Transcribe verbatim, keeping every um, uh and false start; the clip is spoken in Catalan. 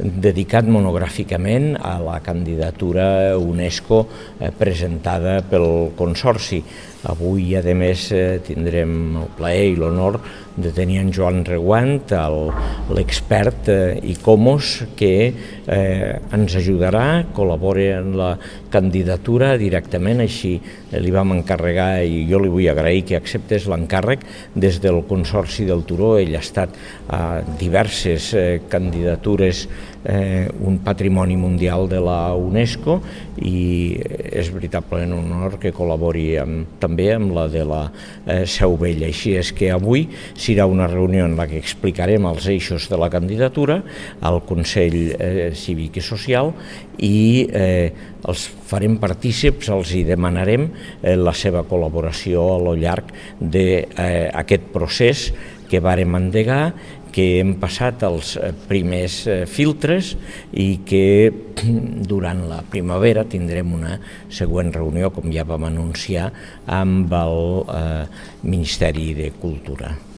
dedicat monogràficament a la candidatura UNESCO presentada pel Consorci. Avui, a més, tindrem el plaer i l'honor de tenir en Joan Reguant, l'expert ICOMOS, que ens ajudarà, col·labora en la candidatura directament, així li vam encarregar i jo li vull agrair que acceptés l'encàrrec des del Consorci del Turó. Ell ha estat a diverses candidatures, un patrimoni mundial de la UNESCO, i és veritablement un honor que col·labori també amb la de la Seu Vella. Així és que avui serà una reunió en la que explicarem els eixos de la candidatura al Consell Cívic i Social i els farem partícips, els hi demanarem la seva col·laboració a lo llarg d'aquest procés que vàrem endegar, que hem passat els primers filtres i que durant la primavera tindrem una següent reunió, com ja vam anunciar, amb el Ministeri de Cultura.